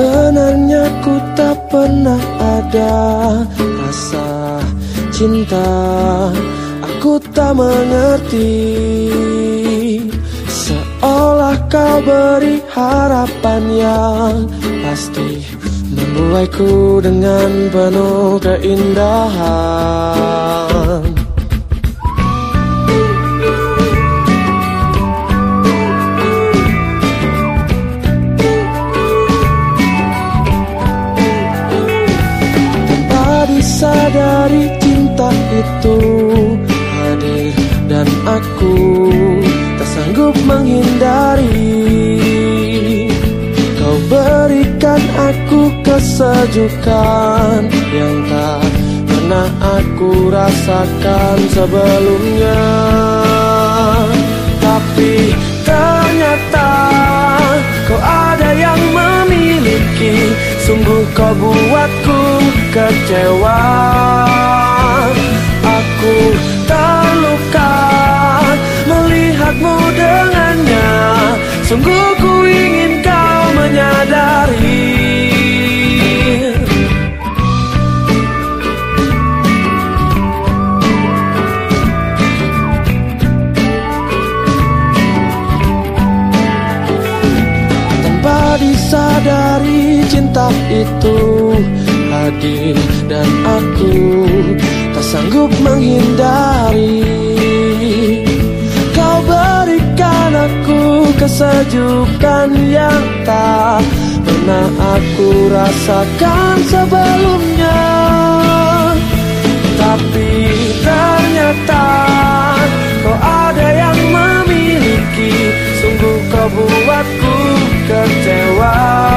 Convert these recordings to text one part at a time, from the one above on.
Sebenarnya ku tak pernah ada rasa cinta. Aku tak mengerti, seolah kau beri harapan yang pasti membuatku dengan penuh keindahan. Sadari cinta itu hadir dan aku tak sanggup menghindari. Kau berikan aku kesejukan yang tak pernah aku rasakan sebelumnya. Tapi ternyata kau ada yang memiliki. Sungguh kau buatku kecewa. Aku terluka melihatmu dengannya. Sungguh ku ingin kau menyadari. Tanpa disadari cinta itu hadir dan aku tak sanggup menghindari. Kau berikan aku kesejukan yang tak pernah aku rasakan sebelumnya. Tapi ternyata kau ada yang memiliki. Sungguh kau buatku kecewa.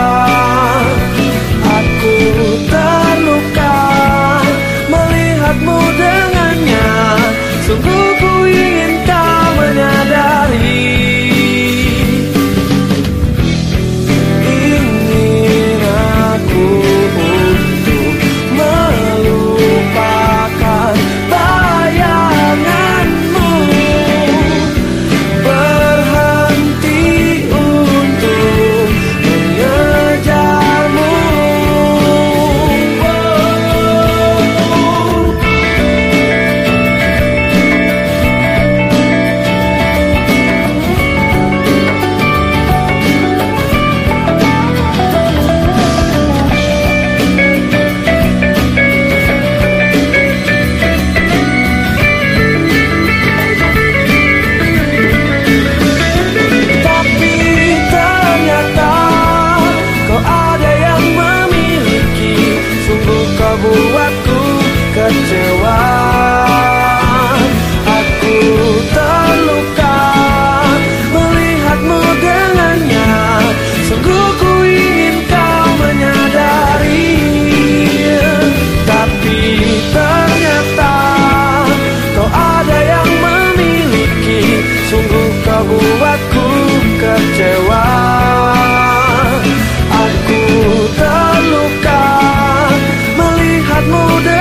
Aku terluka melihatmu dengannya. Sungguh ku ingin kau menyadari. Ingin aku untuk melupakan bayanganmu, berhenti untuk mengejarmu. Buatku kecewa. Aku terluka melihatmu dengannya. Sungguh ku ingin kau menyadari. Tapi ternyata kau ada yang memiliki. Sungguh kau buatku kecewa. Aku terluka melihatmu